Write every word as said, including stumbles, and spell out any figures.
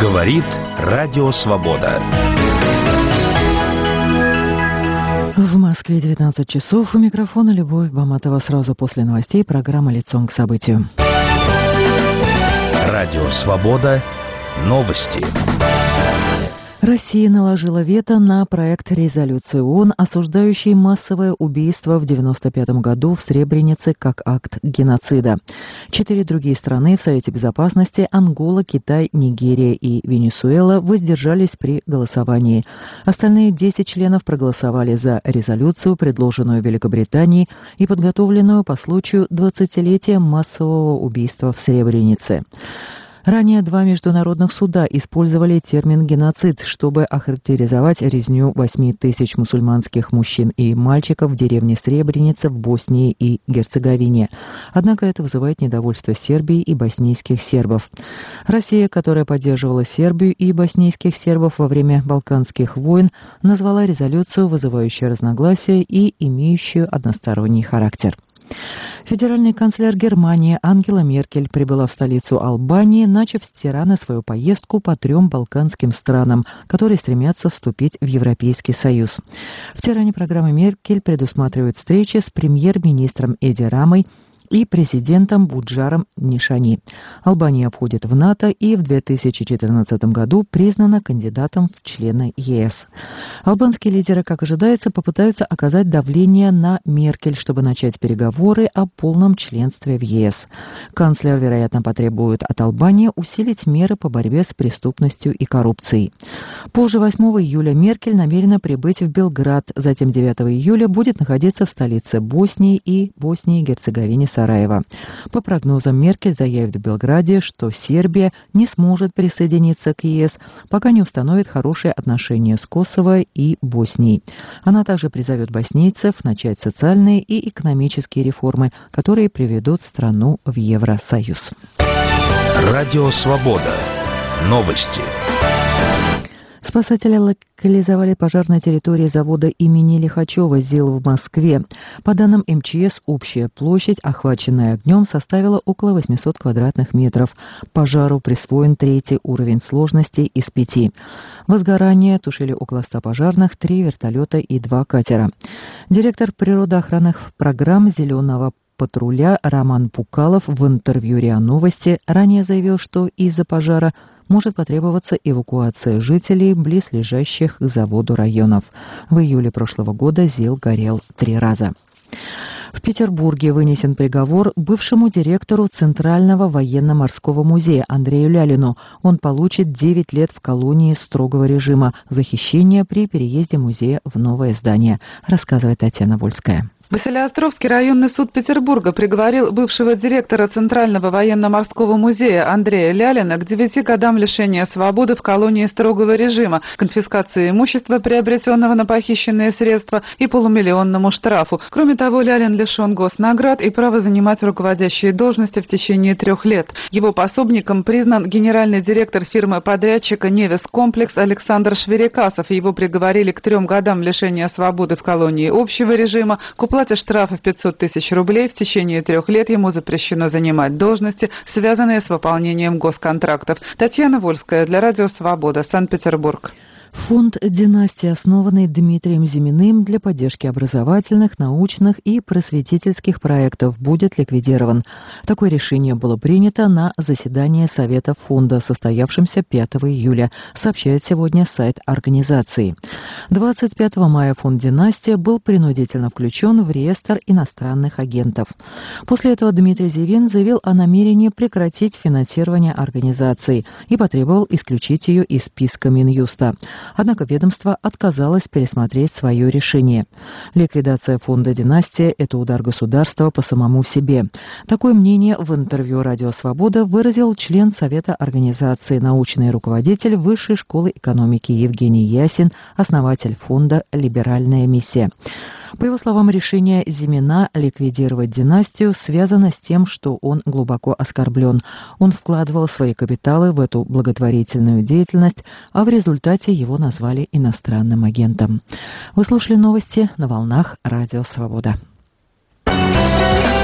Говорит Радио Свобода. В Москве девятнадцать часов. У микрофона Любовь Баматова. Сразу после новостей программа «Лицом к событию». Радио Свобода. Новости. Россия наложила вето на проект резолюции ООН, осуждающий массовое убийство в девяносто пятом году в Сребренице как акт геноцида. Четыре другие страны в Совете Безопасности – Ангола, Китай, Нигерия и Венесуэла – воздержались при голосовании. Остальные десять членов проголосовали за резолюцию, предложенную Великобританией и подготовленную по случаю двадцатилетия массового убийства в Сребренице. Ранее два международных суда использовали термин «геноцид», чтобы охарактеризовать резню восьми тысяч мусульманских мужчин и мальчиков в деревне Сребреница в Боснии и Герцеговине. Однако это вызывает недовольство Сербии и боснийских сербов. Россия, которая поддерживала Сербию и боснийских сербов во время Балканских войн, назвала резолюцию вызывающей разногласия и имеющую односторонний характер. Федеральный канцлер Германии Ангела Меркель прибыла в столицу Албании, начав с Тирана свою поездку по трем балканским странам, которые стремятся вступить в Европейский Союз. В Тиране программа Меркель предусматривает встречи с премьер-министром Эди Рамой и президентом Буджаром Нишани. Албания входит в НАТО и в две тысячи четырнадцатом году признана кандидатом в члены ЕС. Албанские лидеры, как ожидается, попытаются оказать давление на Меркель, чтобы начать переговоры о полном членстве в ЕС. Канцлер, вероятно, потребует от Албании усилить меры по борьбе с преступностью и коррупцией. Позже, восьмого июля, Меркель намерена прибыть в Белград, затем девятого июля будет находиться в столице Боснии и Боснии и Герцеговине Сараево. По прогнозам, Меркель заявит в Белграде, что Сербия не сможет присоединиться к ЕС, пока не установит хорошие отношения с Косово и Боснией. Она также призовет боснийцев начать социальные и экономические реформы, которые приведут страну в Евросоюз. Радио Свобода. Новости. Спасатели локализовали пожар на территории завода имени Лихачева ЗИЛ в Москве. По данным эм че эс, общая площадь, охваченная огнем, составила около восьмисот квадратных метров. Пожару присвоен третий уровень сложности из пяти. Возгорание тушили около ста пожарных, три вертолета и два катера. Директор природоохранных программ «Зеленого патруля» Роман Пукалов в интервью РИА Новости ранее заявил, что из-за пожара может потребоваться эвакуация жителей близлежащих к заводу районов. В июле прошлого года ЗИЛ горел три раза. В Петербурге вынесен приговор бывшему директору Центрального военно-морского музея Андрею Лялину. Он получит девять лет в колонии строгого режима за хищение при переезде музея в новое здание, рассказывает Татьяна Вольская. Василеостровский районный суд Петербурга приговорил бывшего директора Центрального военно-морского музея Андрея Лялина к девяти годам лишения свободы в колонии строгого режима, конфискации имущества, приобретенного на похищенные средства, и полумиллионному штрафу. Кроме того, Лялин лишен госнаград и права занимать руководящие должности в течение трех лет. Его пособником признан генеральный директор фирмы-подрядчика «Невис Комплекс» Александр Шверикасов. Его приговорили к трем годам лишения свободы в колонии общего режима, к уплате штрафа в пятьсот тысяч рублей. В течение трех лет ему запрещено занимать должности, связанные с выполнением госконтрактов. Татьяна Вольская для Радио Свобода, Санкт-Петербург. Фонд «Династия», основанный Дмитрием Зиминым для поддержки образовательных, научных и просветительских проектов, будет ликвидирован. Такое решение было принято на заседании Совета фонда, состоявшемся пятого июля, сообщает сегодня сайт организации. двадцать пятого мая фонд «Династия» был принудительно включен в реестр иностранных агентов. После этого Дмитрий Зимин заявил о намерении прекратить финансирование организации и потребовал исключить ее из списка Минюста. Однако ведомство отказалось пересмотреть свое решение. Ликвидация фонда «Династия» – это удар государства по самому себе. Такое мнение в интервью «Радио Свобода» выразил член Совета организации, научный руководитель Высшей школы экономики Евгений Ясин, основатель фонда «Либеральная миссия». По его словам, решение Зимина ликвидировать династию связано с тем, что он глубоко оскорблен. Он вкладывал свои капиталы в эту благотворительную деятельность, а в результате его назвали иностранным агентом. Вы слушали новости на волнах Радио Свобода.